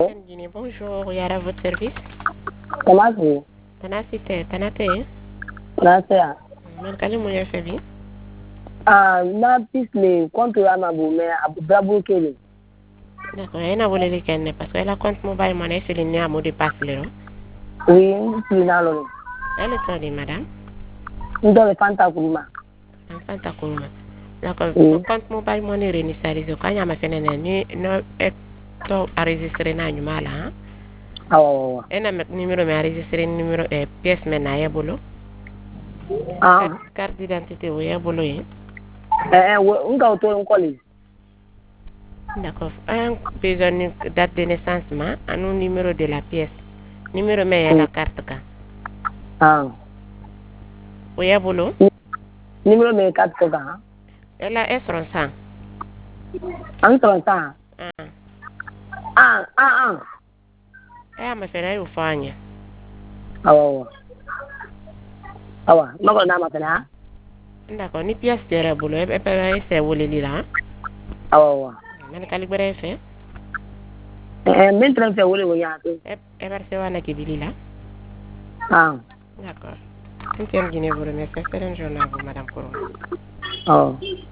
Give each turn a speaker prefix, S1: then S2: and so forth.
S1: Guinée, bonjour, Yara, votre service.
S2: Comment c'est?
S1: Tanasite, Tanate,
S2: Français.
S1: Mankali Mouya Febi.
S2: Na pisle contre Amabou, mais à Bravo Kelly.
S1: D'accord, elle n'a voulu les kenner parce qu'elle a compte mobile money, c'est ligne à mot de passe le.
S2: Oui, c'est une
S1: Elle est sortie, madame.
S2: Nous devons faire ta courma.
S1: Enfant ta courma. D'accord,
S2: Oui.
S1: compte mobile money réinitialisé. Quand il y a ma fenêtre, ni no est enregistré na nyuma là.
S2: Ah, ouais.
S1: Elle a numéro mais enregistré numéro pièce mais na yebolo.
S2: Ah,
S1: Carte d'identité ou yebolo yi.
S2: on va au collège.
S1: D'accord. Un besoin de date de naissance, un numéro de la pièce. Numéro mais la carte ka.
S2: Ah,
S1: Ou yebolo.
S2: numéro de 4 coca.
S1: Elle a S sur 100.
S2: En 30 ans.
S1: Ah.
S2: Ah.
S1: Elle m'a fait un fanya.
S2: Ah, ouais. Ah, ouais. Ma gueule n'a pas fait là.
S1: D'accord. Ni pièce de la boule. Elle peut essayer de voler là.
S2: Ah, ouais.
S1: Mais quand il va faire.
S2: Même 30 fait, oui.
S1: Elle va recevoir un kibili là.
S2: Ah.
S1: D'accord. Une Guinée, vous remercie. C'est un journal, madame Kourouma.
S2: Oh.